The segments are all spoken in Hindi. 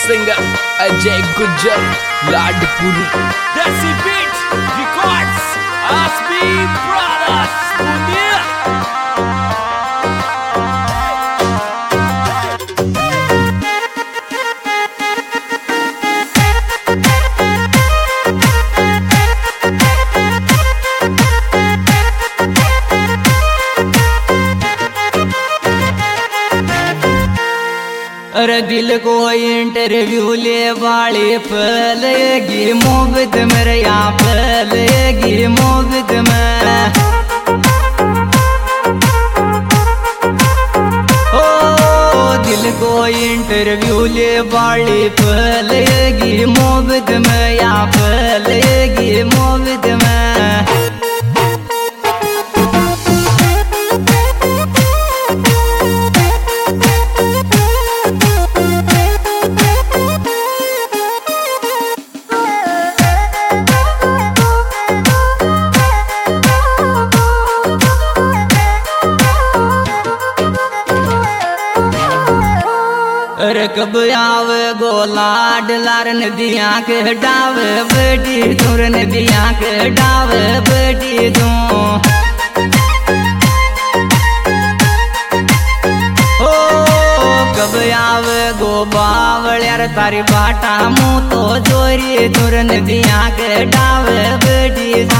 Singer Ajay Gujjar Ladpuri Desi Beat Records Aasmi Brothers Punia. अरे दिल को इंटरव्यू ले वाली फलेगी मोहब्बत मेरे यहाँ फलेगी मोहब्बत में। ओ दिल को इंटरव्यू ले वाली फलेगी मोहब्बत में यहाँ फलेगी मोहब्बत में। अरे कब आवे गोला डलार नदियाँ के डावे बेटी दूर नदियाँ के डावे बेटी तू। ओ कब आवे गो बावलियार तारी बाटा मुँह तो जोरी दूर नदियाँ के डावे बेटी तू।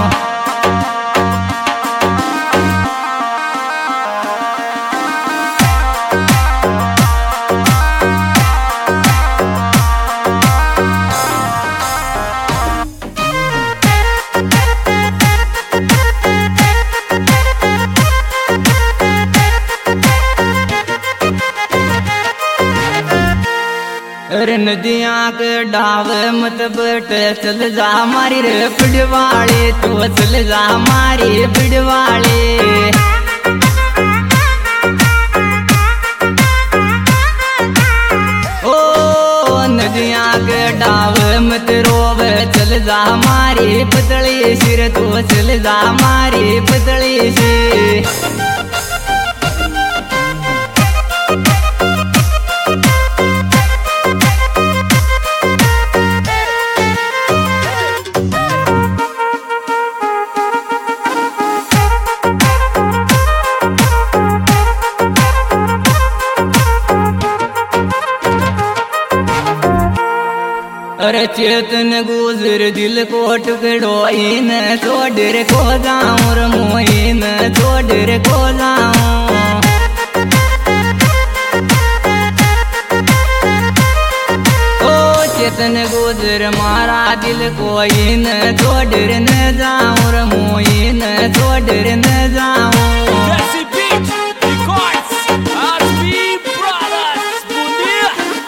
अरे नदियाँ के डावे मत बेटे चल जा मारी रे पिड़वाड़ी तो चल जा मारी पिड़वाड़ी। ओ नदियाँ के डावे मत रोवे चल जा मारी पतली सिर तो चल जा मारी पतली सी। अरे चेतन गुजर दिल को टुकड़ो इन छोड़ को जाऊं रे मोइन छोड़ को जाऊं। ओ चेतन गुजर मारा दिल को इन छोड़ न जाऊं रे मोइन छोड़ न जाऊं। Desi Beat Records Aasmi Brothers Punia.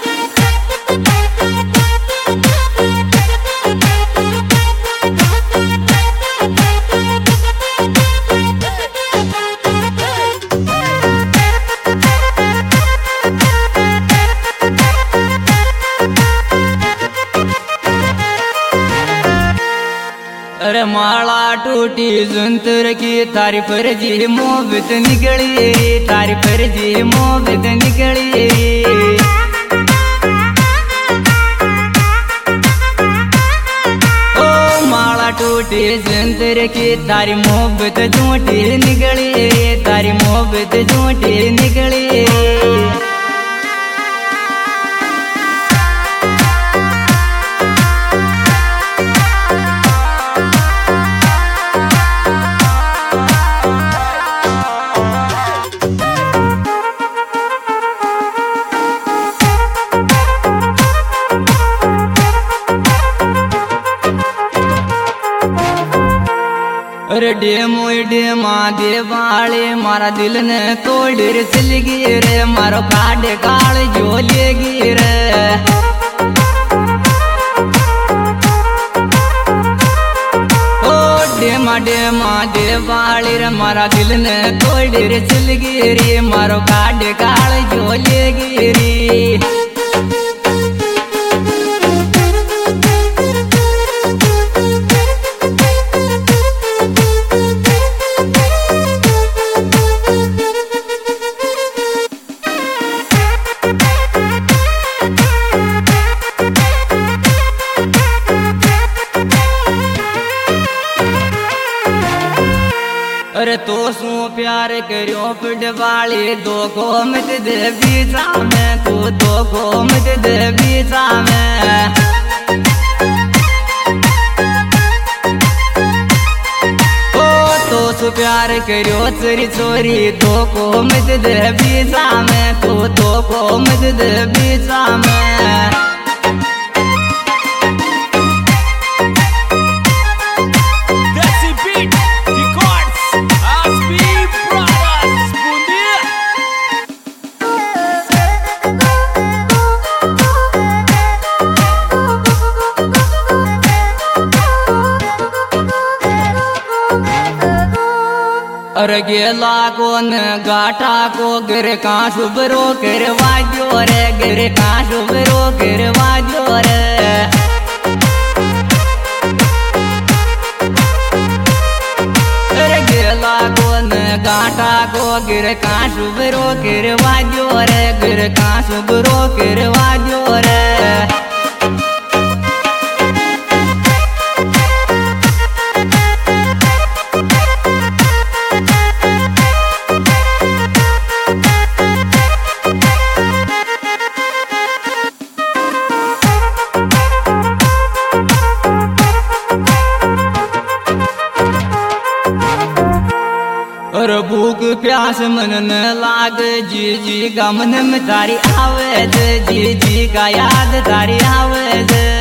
अरे माला टूटी सुंतर की तारी पर जी मोहब्बत निकली तारी पर जी मोहब्बत निकली। ओ माला टूटी सुंतर की तारी मोहब्बत झूठी निकली तारी मोहब्बत झूठी निकली। अरे डेमो डेमा देवाले मारा दिल ने तोड़ रे चल गई रे मारो काट काल जो लेगी रे। ओ डेमा डेमा देवाले रे मारा दिल ने तोड़ रे चल गई रे मारो काट काल जो लेगी रे। प्यार करो फिर वाली दो को मत दे बीचा में तू दो को मत दे बीचा में तो प्यार करो चोरी चोरी दो को मत दे बीचा में तू दो को मत दे बीचा में अरे गेला कोन गाटा को गिर का शुभरो गिरवा जो रे गिर का शुभरो गिरवा जो रे अरे गेला कोन गाटा को गिर का शुभरो गिरवा जो रे गिर का शुभरो गिरवा जो रे और भूख प्यास मन न लाग जी जी का मन में तारी आवे जी जी का याद तारी आवे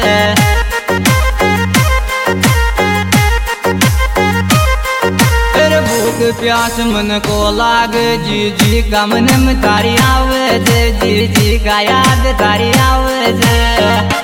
भूख प्यास मन को लाग जी जी का मन में तारी आवे जी जी का याद तारी आवे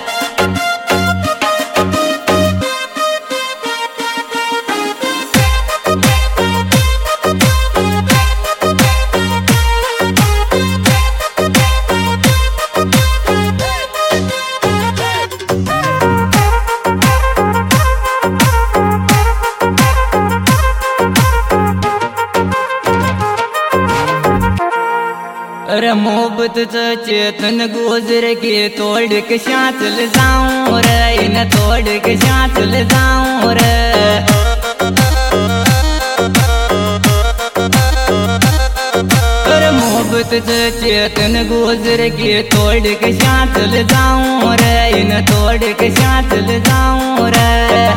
अरे मोहब्बत चेतन गुजर के तोड़ के शां चल जाऊं रे इन तोड़ के शां चल जाऊं रे अरे मोहब्बत चेतन गुजर के तोड़ के शां चल जाऊं रे इन तोड़ के शां चल जाऊं रे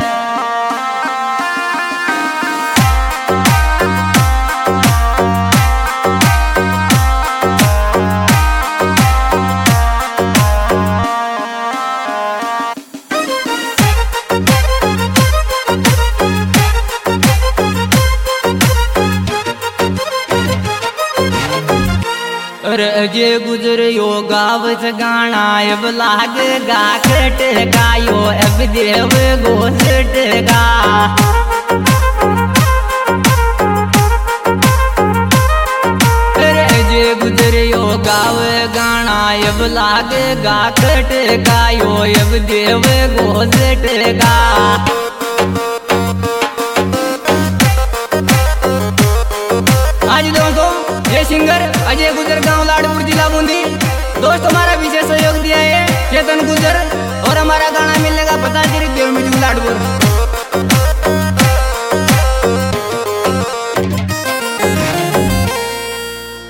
अजे गुजर यो गावच गाना अब लाग गा खट गायो अब देव गोसट गा अजे गुजर यो गाव गाना अब लाग गा खट गायो अब देव गोसट गा आज दोस्तों ये सिंगर अजय गुजर गांव लाडपुर जिला बूंदी दोस्त हमारा विशेष सहयोग दिया है चेतन गुजर और हमारा गाना मिलने का पता सिर्फ लाडपुर।